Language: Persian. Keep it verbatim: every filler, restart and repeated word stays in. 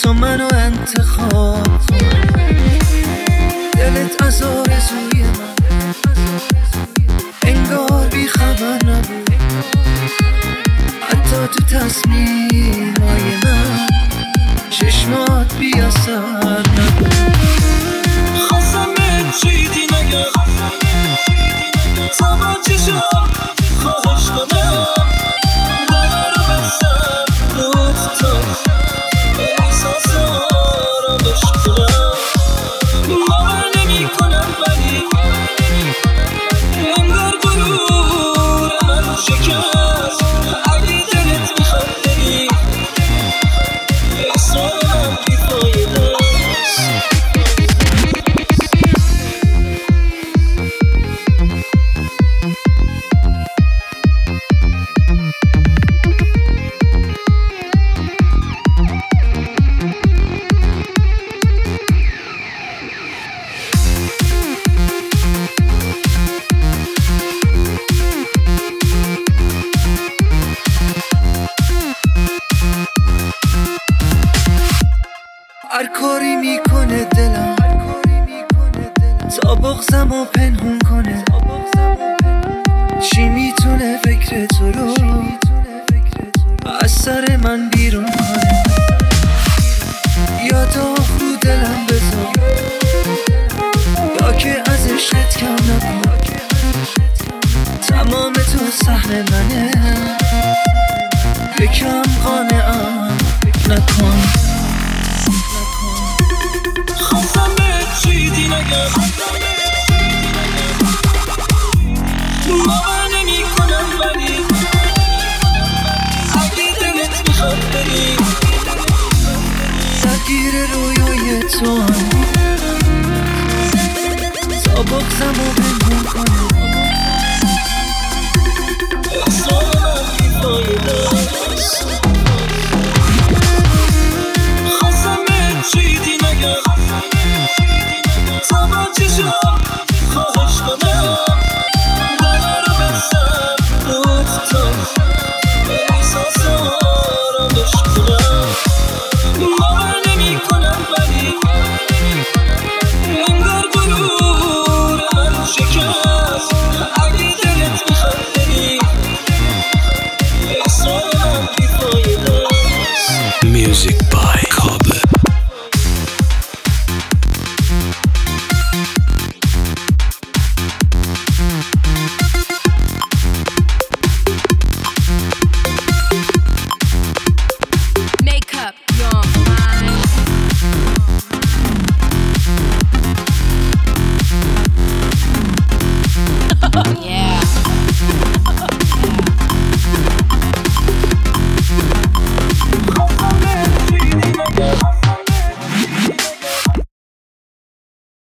تو منو انتخاب کن. دلت از آرزوی من انگار بی خبر نبود، حتی تو تصمیمای من چشمات بی اثر نبود. خواستم به چیدی نگم تا با چشم خواهش کنم، دل رو بستم روت تا احساس آرامش کنم. باور نمی کنم ولی انگار غرور من شکست. اگه دلت میخواد بری اصرارم بیفایده است. هر کاری میکنه دلم تا بغضم رو پنهون کنه. چی میتونه فکر تو رو از سر من بیرون کنه؟ یا داغ رو دلم بذار یا که از عشقت کم نکن. تمام تو صحنه منه، یکم قانعم نکن. خواستم به چیدی نگم باور نمی کنم ولی اگه دلت میخواد بری درگیر رویای تو هم تا بغضم رو پنهون کنه. اصرارم بیفایده است. خواستم به چیدی نگم تا با چشم